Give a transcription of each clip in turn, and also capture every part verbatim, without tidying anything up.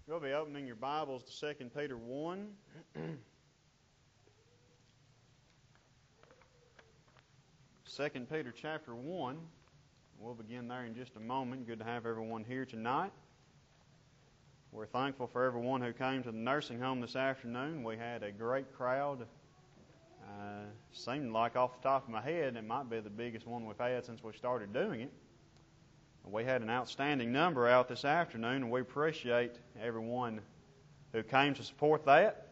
You'll be opening your Bibles to Second Peter one. Second Peter chapter one. We'll begin there in just a moment. Good to have everyone here tonight. We're thankful for everyone who came to the nursing home this afternoon. We had a great crowd. Uh, seemed like off the top of my head it might be the biggest one we've had since we started doing it. We had an outstanding number out this afternoon, and we appreciate everyone who came to support that.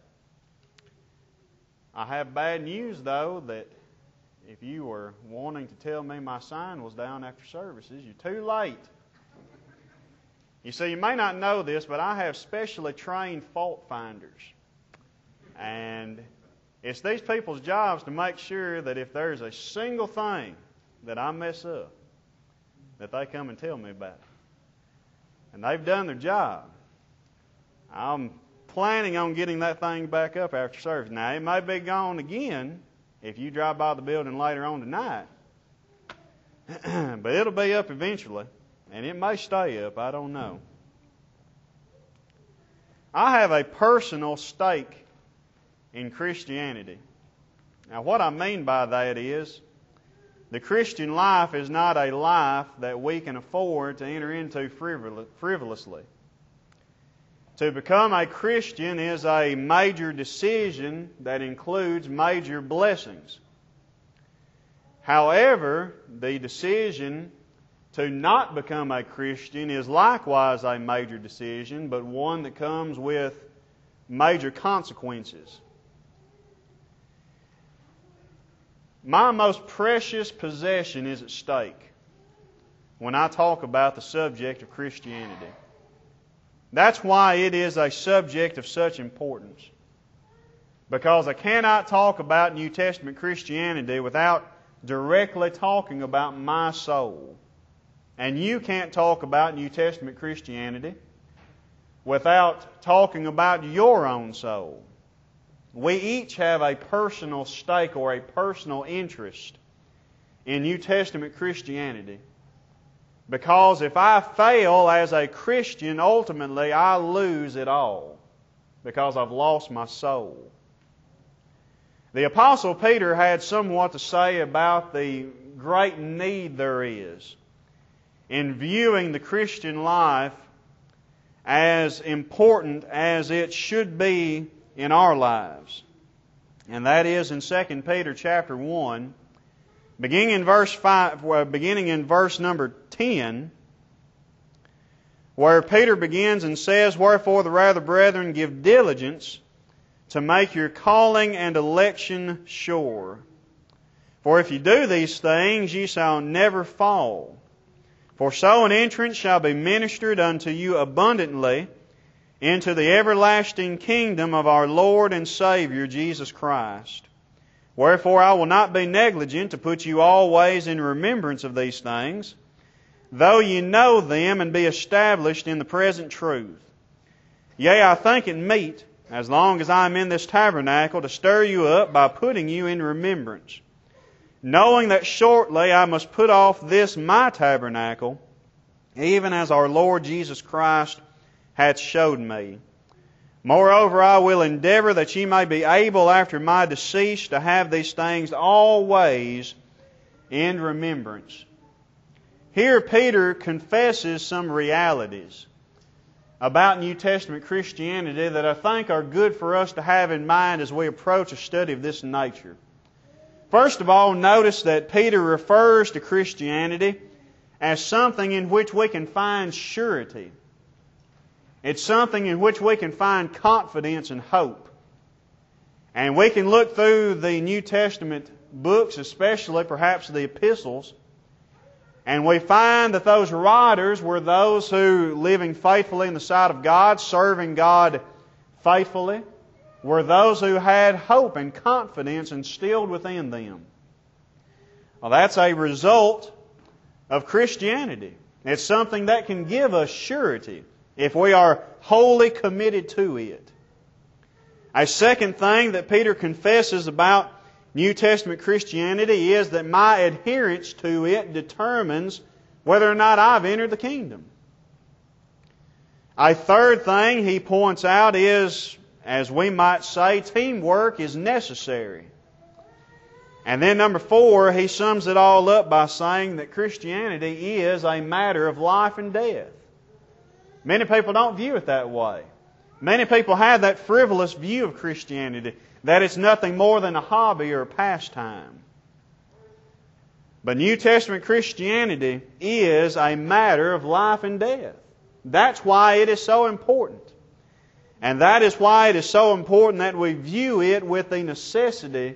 I have bad news, though, that if you were wanting to tell me my sign was down after services, you're too late. You see, you may not know this, but I have specially trained fault finders. And it's these people's jobs to make sure that if there's a single thing that I mess up, that they come and tell me about it. And they've done their job. I'm planning on getting that thing back up after service. Now, it may be gone again if you drive by the building later on tonight. But it'll be up eventually. And it may stay up. I don't know. I have a personal stake in Christianity. Now, what I mean by that is, the Christian life is not a life that we can afford to enter into frivolously. To become a Christian is a major decision that includes major blessings. However, the decision to not become a Christian is likewise a major decision, but one that comes with major consequences. My most precious possession is at stake when I talk about the subject of Christianity. That's why it is a subject of such importance. Because I cannot talk about New Testament Christianity without directly talking about my soul. And you can't talk about New Testament Christianity without talking about your own soul. We each have a personal stake or a personal interest in New Testament Christianity. Because if I fail as a Christian, ultimately I lose it all. Because I've lost my soul. The Apostle Peter had somewhat to say about the great need there is in viewing the Christian life as important as it should be in our lives. And that is in Second Peter chapter one, beginning in verse five, beginning in verse number ten, where Peter begins and says, "Wherefore the rather, brethren, give diligence to make your calling and election sure. For if you do these things, ye shall never fall. For so an entrance shall be ministered unto you abundantly into the everlasting kingdom of our Lord and Savior Jesus Christ. Wherefore I will not be negligent to put you always in remembrance of these things, though ye know them and be established in the present truth. Yea, I think it meet, as long as I am in this tabernacle, to stir you up by putting you in remembrance, knowing that shortly I must put off this my tabernacle, even as our Lord Jesus Christ hath showed me. Moreover, I will endeavor that ye may be able after my decease to have these things always in remembrance." Here Peter confesses some realities about New Testament Christianity that I think are good for us to have in mind as we approach a study of this nature. First of all, notice that Peter refers to Christianity as something in which we can find surety. It's something in which we can find confidence and hope. And we can look through the New Testament books, especially perhaps the epistles, and we find that those writers were those who, living faithfully in the sight of God, serving God faithfully, were those who had hope and confidence instilled within them. Well, that's a result of Christianity. It's something that can give us surety if we are wholly committed to it. A second thing that Peter confesses about New Testament Christianity is that my adherence to it determines whether or not I've entered the kingdom. A third thing he points out is, as we might say, teamwork is necessary. And then number four, he sums it all up by saying that Christianity is a matter of life and death. Many people don't view it that way. Many people have that frivolous view of Christianity, that it's nothing more than a hobby or a pastime. But New Testament Christianity is a matter of life and death. That's why it is so important. And that is why it is so important that we view it with the necessity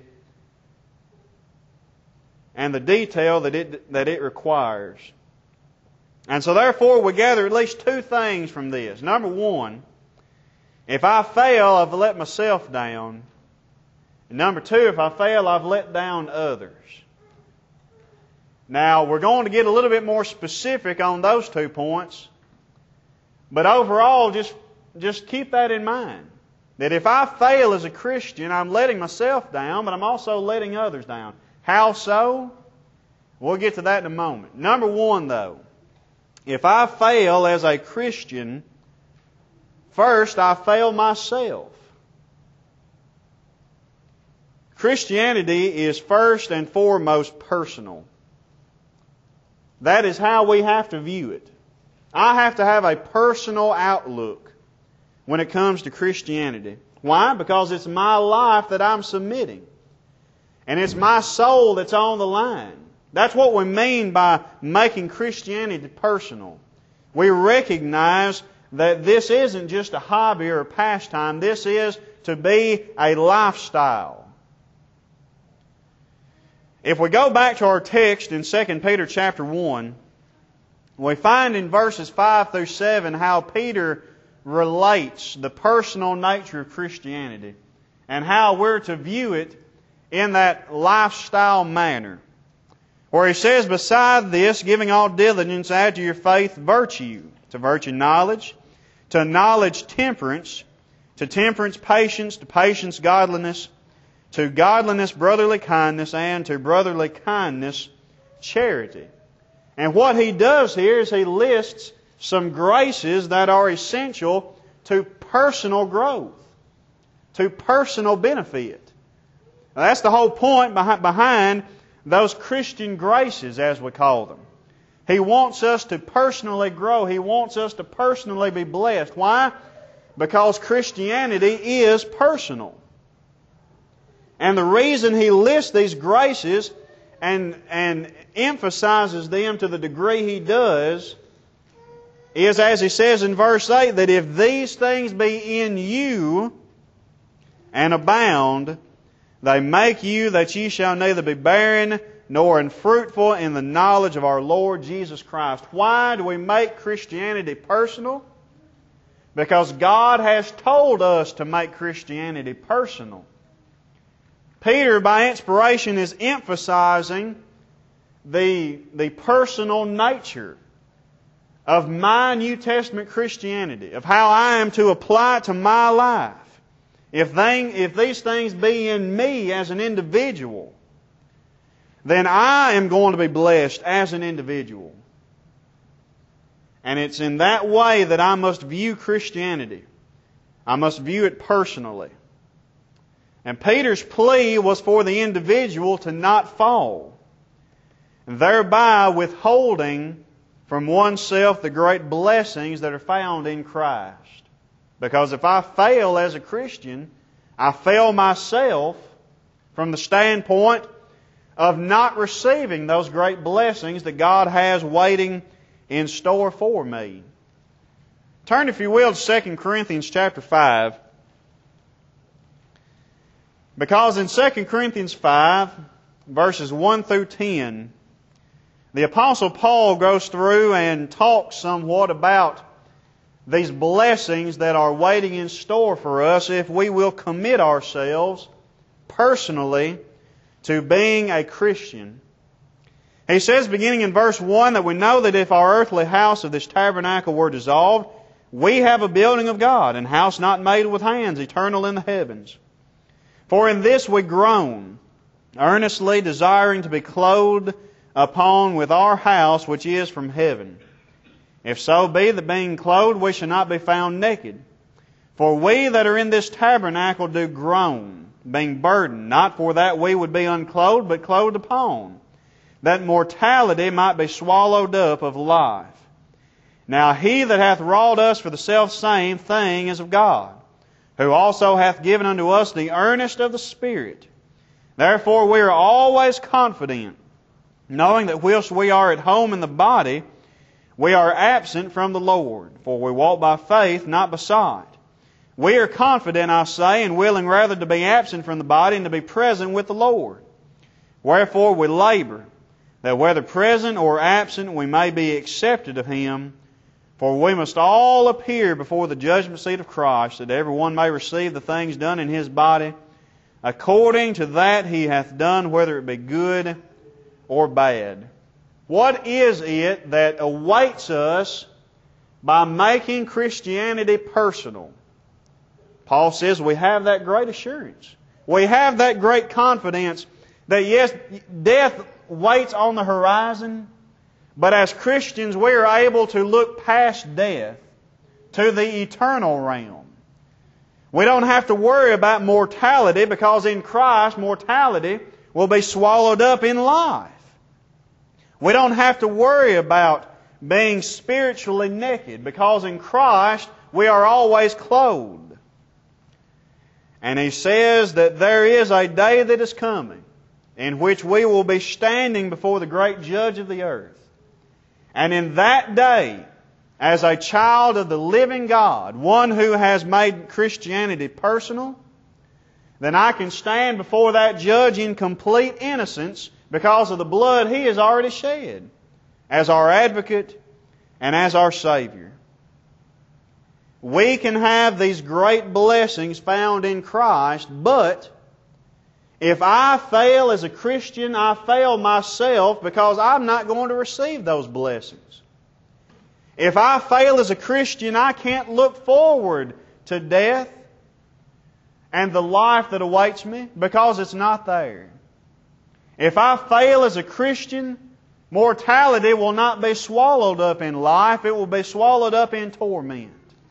and the detail that it, that it requires. And so therefore we gather at least two things from this. Number one, if I fail, I've let myself down. And number two, if I fail, I've let down others. Now, we're going to get a little bit more specific on those two points. But overall, just, just keep that in mind. That if I fail as a Christian, I'm letting myself down, but I'm also letting others down. How so? We'll get to that in a moment. Number one, though, if I fail as a Christian, first I fail myself. Christianity is first and foremost personal. That is how we have to view it. I have to have a personal outlook when it comes to Christianity. Why? Because it's my life that I'm submitting. And it's my soul that's on the line. That's what we mean by making Christianity personal. We recognize that this isn't just a hobby or a pastime. This is to be a lifestyle. If we go back to our text in Second Peter chapter one, we find in verses five through seven how Peter relates the personal nature of Christianity and how we're to view it in that lifestyle manner. Where he says, beside this, giving all diligence, add to your faith virtue, to virtue knowledge, to knowledge temperance, to temperance patience, to patience godliness, to godliness brotherly kindness, and to brotherly kindness charity. And what he does here is he lists some graces that are essential to personal growth, to personal benefit. Now, that's the whole point behind those Christian graces, as we call them. He wants us to personally grow. He wants us to personally be blessed. Why? Because Christianity is personal. And the reason he lists these graces and, and emphasizes them to the degree he does is, as he says in verse eight, that if these things be in you and abound, they make you that ye shall neither be barren nor unfruitful in the knowledge of our Lord Jesus Christ. Why do we make Christianity personal? Because God has told us to make Christianity personal. Peter, by inspiration, is emphasizing the, the personal nature of my New Testament Christianity, of how I am to apply it to my life. If, they, if these things be in me as an individual, then I am going to be blessed as an individual. And it's in that way that I must view Christianity. I must view it personally. And Peter's plea was for the individual to not fall, thereby withholding from oneself the great blessings that are found in Christ. Because if I fail as a Christian, I fail myself from the standpoint of not receiving those great blessings that God has waiting in store for me. Turn, if you will, to Second Corinthians chapter five. Because in Second Corinthians five, verses one through ten, the Apostle Paul goes through and talks somewhat about these blessings that are waiting in store for us if we will commit ourselves personally to being a Christian. He says, beginning in verse one, that we know that if our earthly house of this tabernacle were dissolved, we have a building of God, and house not made with hands, eternal in the heavens. For in this we groan, earnestly desiring to be clothed upon with our house which is from heaven. If so be that being clothed we shall not be found naked. For we that are in this tabernacle do groan, being burdened, not for that we would be unclothed, but clothed upon, that mortality might be swallowed up of life. Now He that hath wrought us for the selfsame thing is of God, who also hath given unto us the earnest of the Spirit. Therefore we are always confident, knowing that whilst we are at home in the body, we are absent from the Lord, for we walk by faith, not by sight. We are confident, I say, and willing rather to be absent from the body and to be present with the Lord. Wherefore we labor, that whether present or absent we may be accepted of Him. For we must all appear before the judgment seat of Christ, that every one may receive the things done in his body, according to that he hath done, whether it be good or bad. What is it that awaits us by making Christianity personal? Paul says we have that great assurance. We have that great confidence that yes, death waits on the horizon, but as Christians we are able to look past death to the eternal realm. We don't have to worry about mortality, because in Christ mortality will be swallowed up in life. We don't have to worry about being spiritually naked, because in Christ we are always clothed. And he says that there is a day that is coming in which we will be standing before the great Judge of the earth. And in that day, as a child of the living God, one who has made Christianity personal, then I can stand before that Judge in complete innocence, because of the blood He has already shed as our advocate and as our Savior. We can have these great blessings found in Christ, but if I fail as a Christian, I fail myself, because I'm not going to receive those blessings. If I fail as a Christian, I can't look forward to death and the life that awaits me, because it's not there. If I fail as a Christian, mortality will not be swallowed up in life. It will be swallowed up in torment.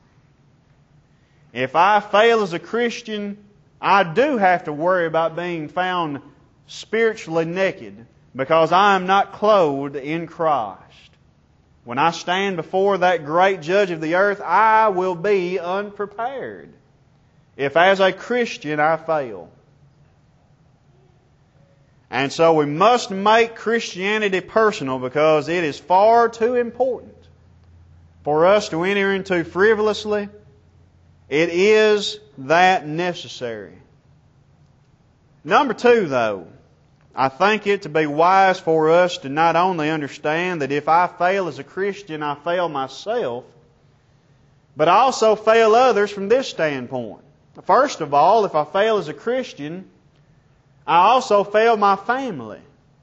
If I fail as a Christian, I do have to worry about being found spiritually naked, because I am not clothed in Christ. When I stand before that great Judge of the earth, I will be unprepared if as a Christian I fail. And so we must make Christianity personal, because it is far too important for us to enter into frivolously. It is that necessary. Number two, though, I think it to be wise for us to not only understand that if I fail as a Christian, I fail myself, but I also fail others from this standpoint. First of all, if I fail as a Christian, I also fail my family.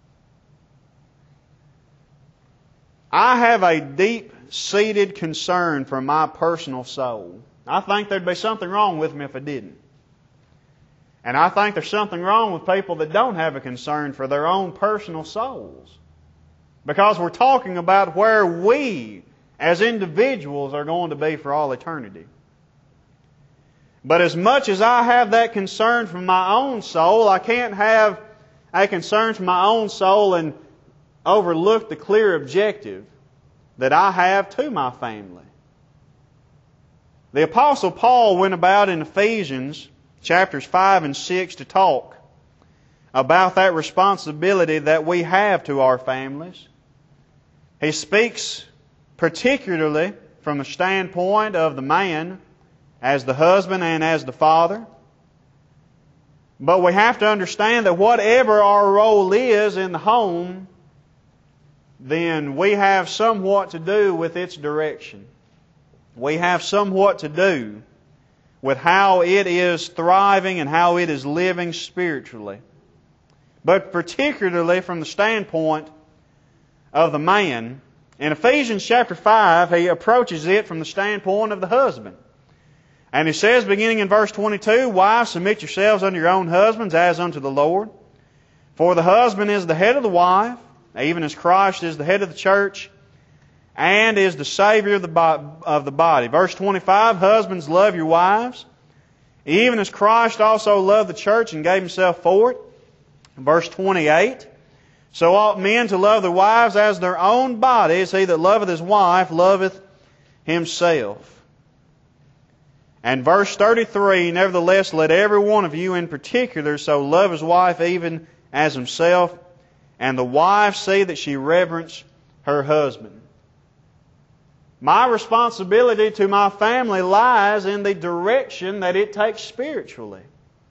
I have a deep-seated concern for my personal soul. I think there'd be something wrong with me if I didn't. And I think there's something wrong with people that don't have a concern for their own personal souls. Because we're talking about where we, as individuals, are going to be for all eternity. But as much as I have that concern for my own soul, I can't have a concern for my own soul and overlook the clear objective that I have to my family. The Apostle Paul went about in Ephesians chapters five and six to talk about that responsibility that we have to our families. He speaks particularly from the standpoint of the man as the husband and as the father. But we have to understand that whatever our role is in the home, then we have somewhat to do with its direction. We have somewhat to do with how it is thriving and how it is living spiritually. But particularly from the standpoint of the man, in Ephesians chapter five, he approaches it from the standpoint of the husband. And he says, beginning in verse twenty-two, "Wives, submit yourselves unto your own husbands as unto the Lord. For the husband is the head of the wife, even as Christ is the head of the church, and is the Savior of the, bo- of the body. Verse twenty-five, husbands, love your wives, even as Christ also loved the church and gave Himself for it. Verse twenty-eight, so ought men to love their wives as their own bodies. He that loveth his wife loveth himself. And verse thirty-three, nevertheless, let every one of you in particular so love his wife even as himself, and the wife see that she reverence her husband. My responsibility to my family lies in the direction that it takes spiritually.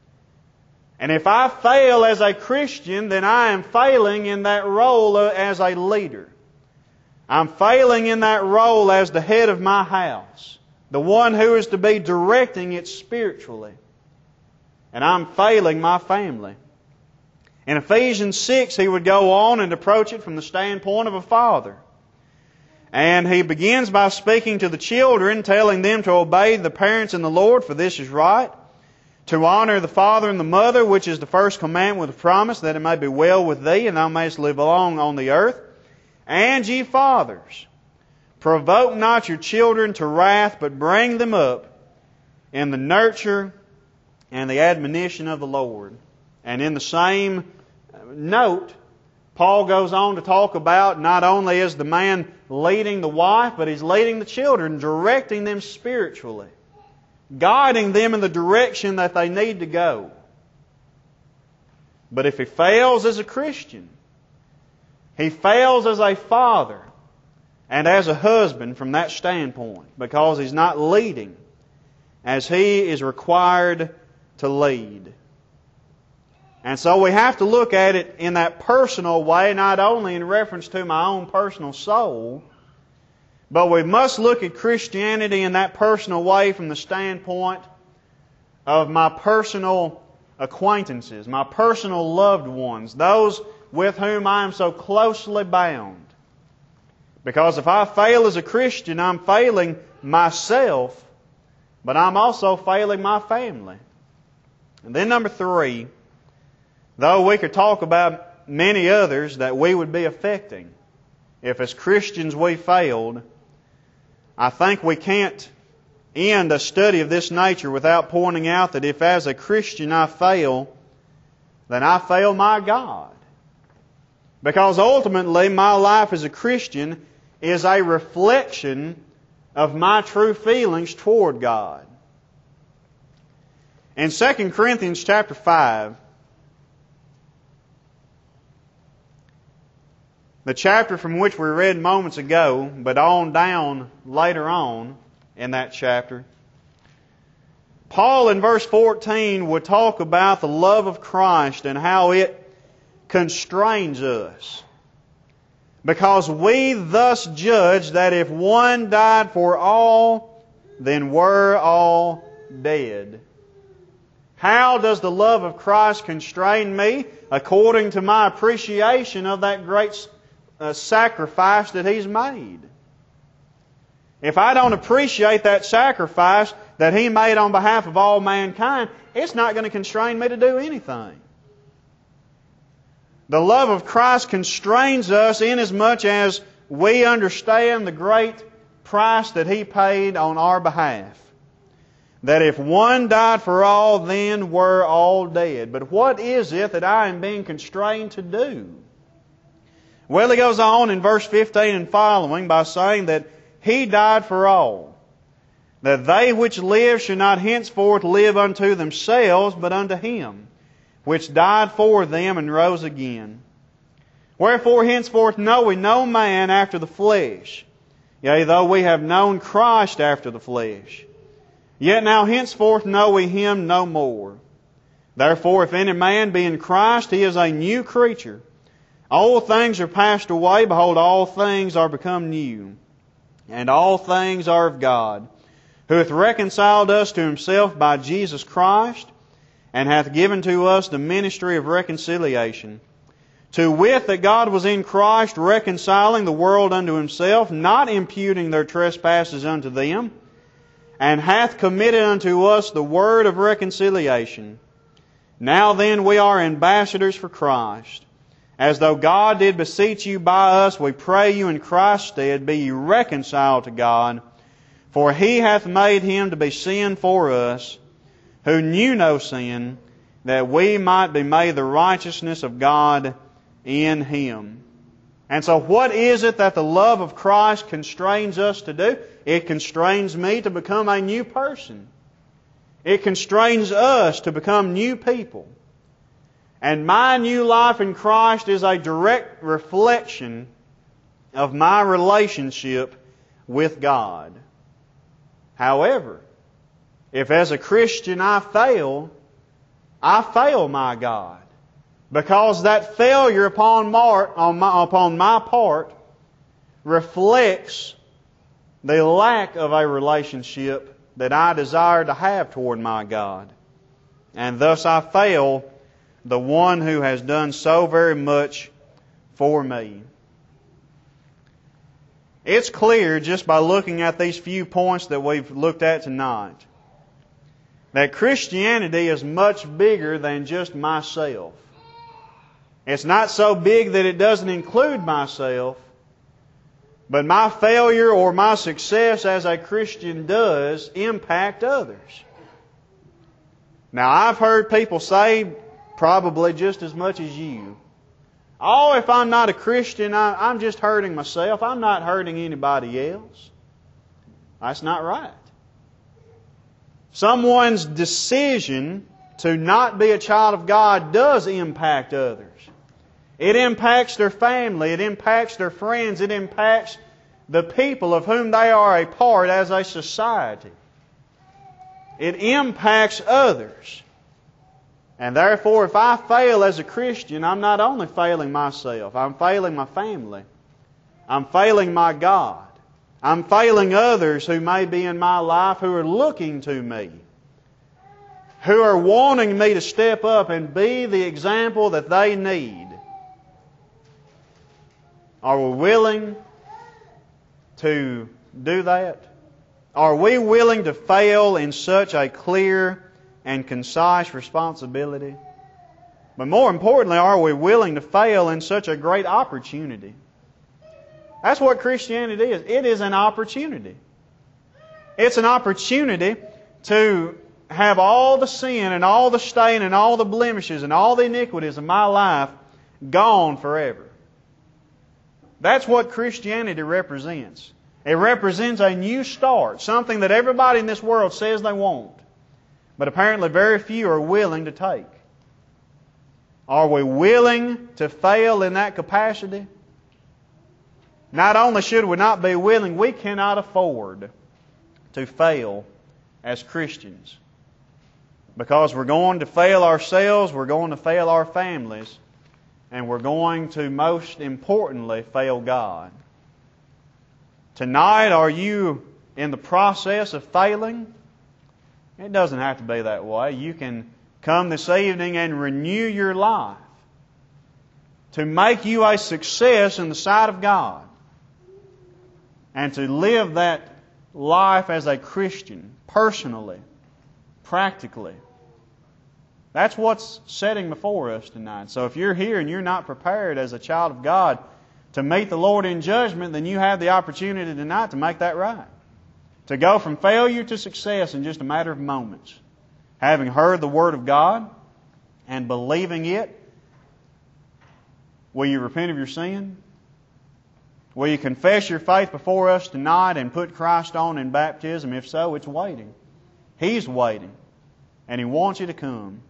And if I fail as a Christian, then I am failing in that role as a leader. I'm failing in that role as the head of my house, the one who is to be directing it spiritually. And I'm failing my family. In Ephesians six, he would go on and approach it from the standpoint of a father. And he begins by speaking to the children, telling them to obey the parents in the Lord, for this is right. To honor the father and the mother, which is the first commandment with a promise, that it may be well with thee, and thou mayest live long on the earth. And ye fathers, provoke not your children to wrath, but bring them up in the nurture and the admonition of the Lord. And in the same note, Paul goes on to talk about not only is the man leading the wife, but he's leading the children, directing them spiritually, guiding them in the direction that they need to go. But if he fails as a Christian, he fails as a father and as a husband from that standpoint, because he's not leading as he is required to lead. And so we have to look at it in that personal way, not only in reference to my own personal soul, but we must look at Christianity in that personal way from the standpoint of my personal acquaintances, my personal loved ones, those with whom I am so closely bound. Because if I fail as a Christian, I'm failing myself, but I'm also failing my family. And then number three, though we could talk about many others that we would be affecting if as Christians we failed, I think we can't end a study of this nature without pointing out that if as a Christian I fail, then I fail my God. Because ultimately my life as a Christian is a reflection of my true feelings toward God. In Second Corinthians chapter five, the chapter from which we read moments ago, but on down later on in that chapter, Paul in verse fourteen would talk about the love of Christ and how it constrains us. Because we thus judge that if one died for all, then we're all dead. How does the love of Christ constrain me? According to my appreciation of that great uh, sacrifice that He's made. If I don't appreciate that sacrifice that He made on behalf of all mankind, it's not going to constrain me to do anything. The love of Christ constrains us inasmuch as we understand the great price that He paid on our behalf. That if one died for all, then we're all dead. But what is it that I am being constrained to do? Well, he goes on in verse fifteen and following by saying that He died for all, that they which live should not henceforth live unto themselves, but unto Him, which died for them and rose again. Wherefore henceforth know we no man after the flesh. Yea, though we have known Christ after the flesh. Yet now henceforth know we Him no more. Therefore if any man be in Christ, he is a new creature. All things are passed away, behold, all things are become new. And all things are of God, who hath reconciled us to Himself by Jesus Christ, and hath given to us the ministry of reconciliation. To wit, that God was in Christ reconciling the world unto Himself, not imputing their trespasses unto them, and hath committed unto us the word of reconciliation. Now then we are ambassadors for Christ, As though God did beseech you by us, we pray you in Christ's stead, be ye reconciled to God. For He hath made Him to be sin for us, who knew no sin, that we might be made the righteousness of God in Him. And so what is it that the love of Christ constrains us to do? It constrains me to become a new person. It constrains us to become new people. And my new life in Christ is a direct reflection of my relationship with God. However, if as a Christian I fail, I fail my God. Because that failure upon, mar- on my, upon my part reflects the lack of a relationship that I desire to have toward my God. And thus I fail the one who has done so very much for me. It's clear just by looking at these few points that we've looked at tonight that Christianity is much bigger than just myself. It's not so big that it doesn't include myself, but my failure or my success as a Christian does impact others. Now, I've heard people say, probably just as much as you, oh, if I'm not a Christian, I, I'm just hurting myself. I'm not hurting anybody else. That's not right. Someone's decision to not be a child of God does impact others. It impacts their family. It impacts their friends. It impacts the people of whom they are a part as a society. It impacts others. And therefore, if I fail as a Christian, I'm not only failing myself, I'm failing my family. I'm failing my God. I'm failing others who may be in my life who are looking to me, who are wanting me to step up and be the example that they need. Are we willing to do that? Are we willing to fail in such a clear and concise responsibility? But more importantly, are we willing to fail in such a great opportunity? That's what Christianity is. It is an opportunity. It's an opportunity to have all the sin and all the stain and all the blemishes and all the iniquities of my life gone forever. That's what Christianity represents. It represents a new start, something that everybody in this world says they want, but apparently very few are willing to take. Are we willing to fail in that capacity? Not only should we not be willing, we cannot afford to fail as Christians. Because we're going to fail ourselves, we're going to fail our families, and we're going to, most importantly, fail God. Tonight, are you in the process of failing? It doesn't have to be that way. You can come this evening and renew your life to make you a success in the sight of God and to live that life as a Christian, personally, practically. That's what's setting before us tonight. So if you're here and you're not prepared as a child of God to meet the Lord in judgment, then you have the opportunity tonight to make that right. To go from failure to success in just a matter of moments. Having heard the Word of God and believing it, will you repent of your sin? Will you confess your faith before us tonight and put Christ on in baptism? If so, it's waiting. He's waiting. And He wants you to come.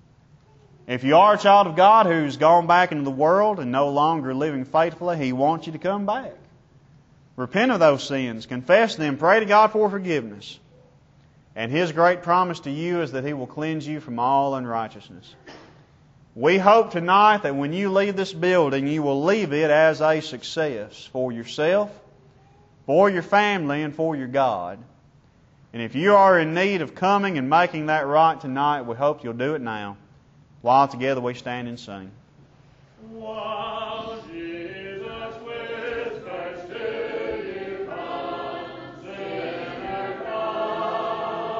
If you are a child of God who's gone back into the world and no longer living faithfully, He wants you to come back. Repent of those sins. Confess them. Pray to God for forgiveness. And His great promise to you is that He will cleanse you from all unrighteousness. We hope tonight that when you leave this building, you will leave it as a success for yourself, for your family, and for your God. And if you are in need of coming and making that right tonight, we hope you'll do it now. While together we stand and sing. Wow.